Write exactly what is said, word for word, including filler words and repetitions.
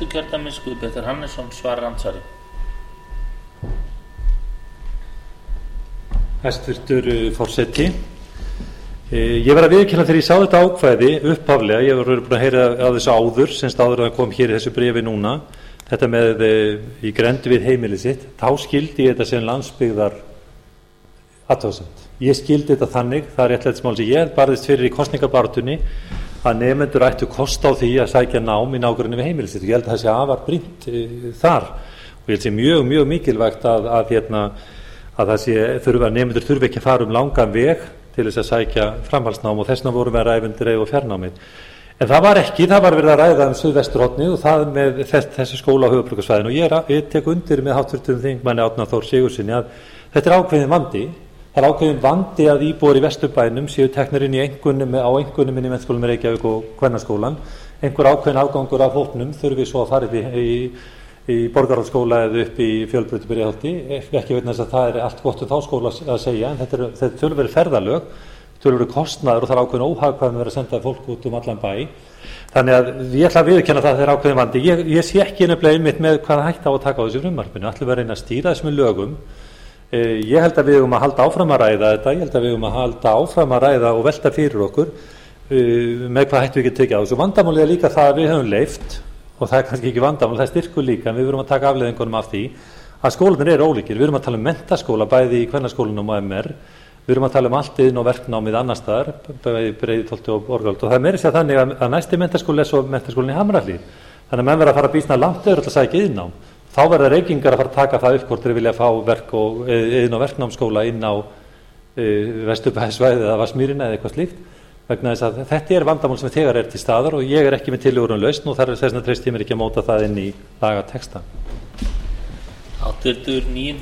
Norðvesturkjördæmis Guðbjartur Hannesson svarar andsvari. Hæstvirtur forseti, ég var að viðurkenna þegar ég sá þetta ákvæði upphaflega, ég var búin að heyra á þessu áður, semst áður að það kom hér í þessu bréfi núna, þetta með í grennd við heimilið sitt, þá skildi ég þetta sem landsbyggðar athugasemd. Ég skildi þetta þannig, það er réttlætismál sem ég barðist fyrir í kosningabaráttunni, að nemendur ættu kost á því að sækja nám í nágrenni við heimilið sitt. Ég held að það sé afar brýnt e, þar og ég held að sé mjög, mjög mikilvægt að, að, hérna, að það sé þurfa, nemendur þurfi ekki að fara um langan veg til þess að sækja framhaldsnám og þessna voru með ræfum dreif og fjarnámið. En það var ekki, það var verið að ræða um Suðvesturhornið og það með þess, þessi skóla á höfuðborgarsvæðinu og ég, ég tek undir með háttvirtum þingmanni Árna Þór Sigurðssyni að þetta er ákveðin vandi. Það er ákveðin vandi að íbúar í Vesturbænum séu teknir inn í einkunnum á einkunnum inn í Menntaskólanum í Reykjavík og Kvennaskólan. Einhver ákveðin afgangur af hópnum þurfi svo að fara upp í, í, í Borgarholtsskóla eða upp í Fjölbrautar Breiðholti. Ekki vegna þess að það er allt gott um þá skóla að segja, en þetta er, þetta er töluverðir ferðalög, töluverðir kostnaður og það er ákveðin óhagkvæmni að vera að senda fólk út um allan bæ. Þannig að ég ætla að viðurkenna það að það er ákveðin vandi. Ég, ég sé ekki nefnilega einmitt með hvaða hætta á að taka á þessu frumvarpinu. Ætlum við að reyna að stýra þessum lögum. Ég held að við höfum að halda áfram að ræða þetta, ég held að við höfum að halda áfram að ræða og velta fyrir okkur með hvað hættu við ekki tekið á þessu. Vandamálið er líka það að við höfum leyft, og það er kannski ekki vandamál, það er styrkur líka, en við verum að taka afleiðingunum af því að skólanir eru ólíkir. Við erum að tala um menntaskóla, bæði í Kvennaskólanum og M R, við erum að tala um allt iðn- og verknámið annars staðar, bæði Breiðholti og Borgarholti, og það er meira að segja þannig að, að næsti menntaskóli er svo menntaskólinn í Hamrahlíð. Þannig að menn verða að fara að býsna langt öðru til að sækja iðnnám. Þá verða Reykingar að fara að taka það upp hvort þeir vilja fá verk og, iðn- og verknámsskóla inn á e, Vesturbæjarsvæðið eða Vatnsmýrina eða eitthvað slíkt, vegna þess að þetta er vandamál sem þegar er til staðar og ég er ekki með tillögur um lausn og þar er þess vegna treysti ég mér ekki að móta það inn í lagatexta.